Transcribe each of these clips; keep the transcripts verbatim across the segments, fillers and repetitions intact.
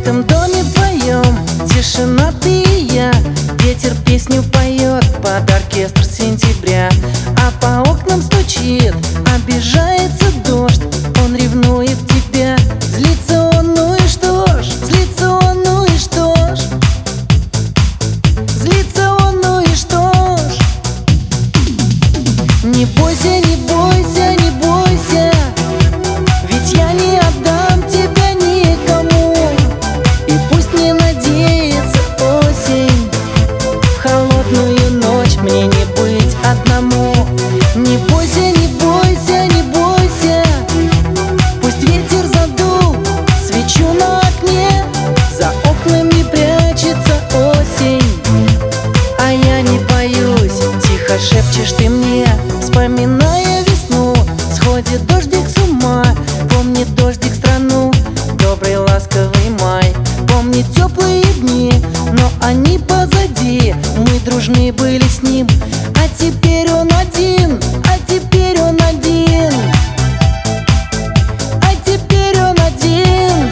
этом доме твоем тишина, ты и я. Ветер песню поет под оркестр сентября, а по окнам стучит, обижается дождь. Он ревнует тебя, злится он, ну и что ж? Злится он, ну и что ж? Злится он, ну и что ж? Не бойся, не бойся, не бойся, ведь я не отдам тебя никому. И пусть не надеется осень, в холодную ночь мне не быть одному. Не бойся, не бойся, не бойся, пусть ветер задул свечу на окне, за окнами прячется осень, а я не боюсь. Тихо шепчешь ты мне, вспоминая весну. Сходит дождик с ума, помнит дождик страну. Добрый ласковый май, помнит теплые дни, но они позади, мы дружны были с ним. А теперь он один, а теперь он один, а теперь он один.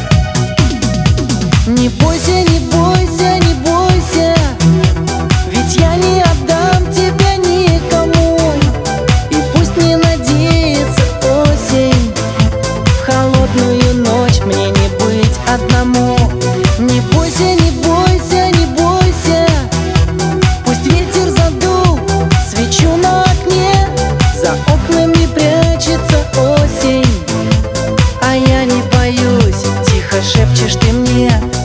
Не бойся, не бойся, не бойся, ведь я не отдам тебя никому. И пусть не надеется осень, в холодную ночь мне не быть одному. Не бойся, не бойся, не бойся, пусть ветер задул свечу на окне, за окнами прячется осень, а я не боюсь. Тихо шепчешь ты мне,